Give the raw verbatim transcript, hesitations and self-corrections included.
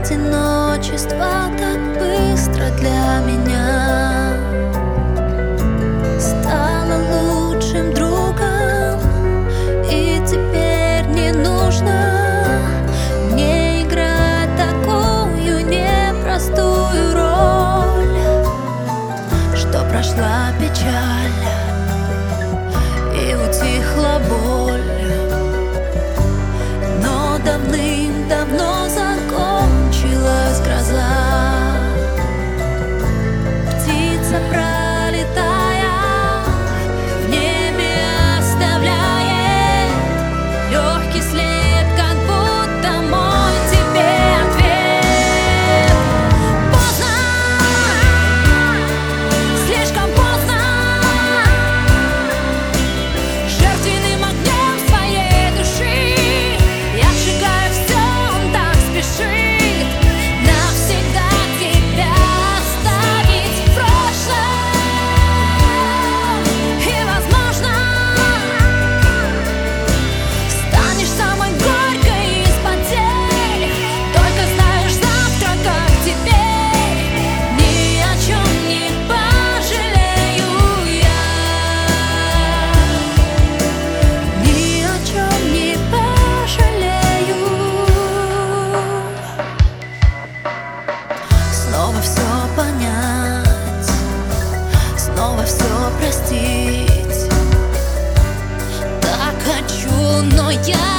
одиночество так быстро для меня стало лучшим другом, и теперь не нужно мне играть такую непростую роль, что прошла печаль и утихла боль. Давным-давно закончилась гроза. Птица, пролетая в небе, оставляет легкий след, как будто мой тебе ответ. Поздно, слишком поздно, жертвенным огнем своей души я сжигаю все, он так спешит навсегда тебя оставить в прошлом. И, возможно, станешь самой горькой из потерь. Только знаешь завтра, как теперь, ни о чем не пожалею я, ни о чем не пожалею. Снова все понять, снова все простить. Так хочу, но я